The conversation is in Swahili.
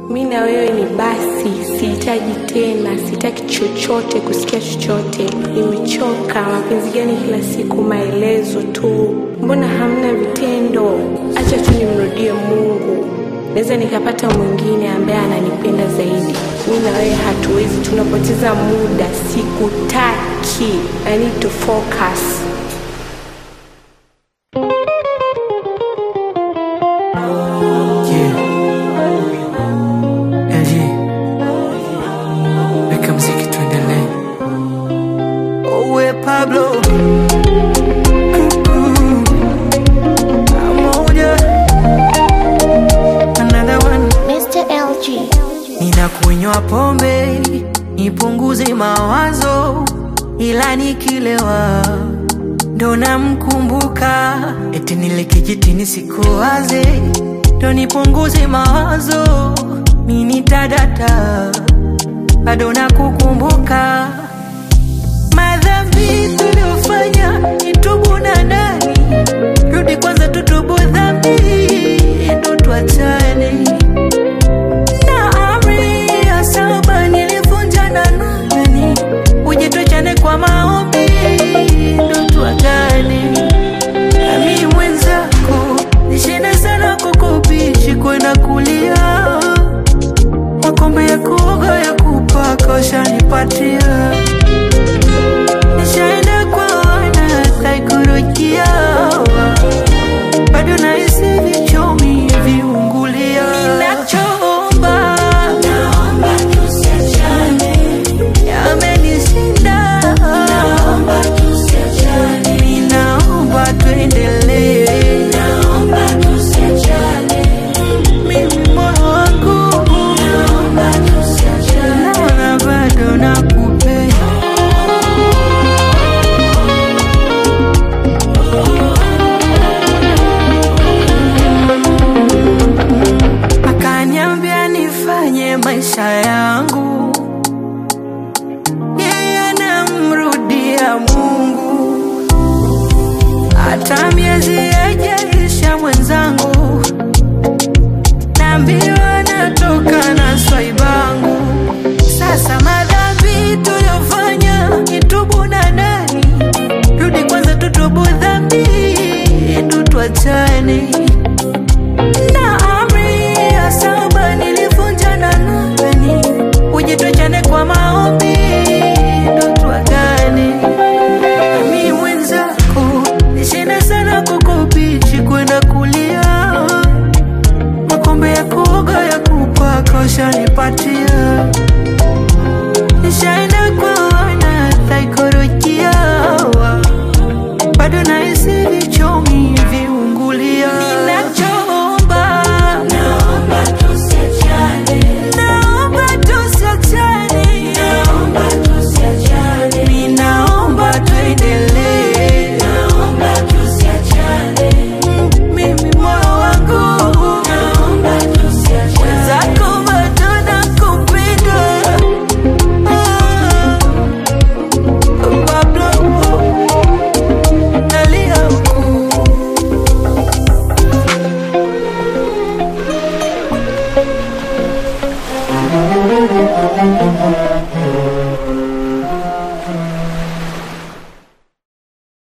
Mimi na wewe ni basi, sihitaji tena, sitaki chochote, kusikia chochote. Nimechoka, mapenzi gani kila siku maelezo tu. Mbona hamna vitendo? Acha tu nimrudie Mungu. Naweza nikapata mwingine ambaye ananipenda zaidi. Mimi na wewe hatuwezi, tunapoteza muda, sikutaki. I need to focus. Pablo, another one. Mr. LG. Ninakunywa pombe nipunguze mawazo, ila nikilewa ndo namkumbuka. Eti nile kijitini sikuwaze, ndo nipunguze mawazo. Mimi nitadata, bado nakukumbuka. Madhambi tuliofanya nitubu na nani? Rudi kwanza tutubu dhambi, ndo tuachane. Na amri ya saba nilivunja na nani? Uje tuachane kwa maombi, ndo tuagane. Na mimi mwenzako nishinda sana kukubishi kwenda kulia. Makombe ya kuoga ya kupaka ushanipatia. Nishaenda kwa wana saikolojia, bado nahisi vichomi viungulia. Ninachoomba, naomba tusiachane. Yamenishinda, naomba tusiachane. Ninaomba tuendelee, naomba tusiachane. Mimi moyo wangu, naomba tusiachane. Naona bado nakupenda. Akaniambia nifanye maisha yangu, yeye anamrudia Mungu. Hata miezi haijaisha mwenzangu, naambiwa natoka na swaibangu. Sasa madhambi tuliyofanya nitubu na nani? Rudi kwanza tutubu dhambi, ndo tuachane. Na amri ya saba nilivunja na nani? Uje tuachane kwa maombi, ndo tuagane. Mimi mwenzako nishinda sana kukubishi kwenda kulia. Makombe ya kuoga ya kupaka ushanipatia.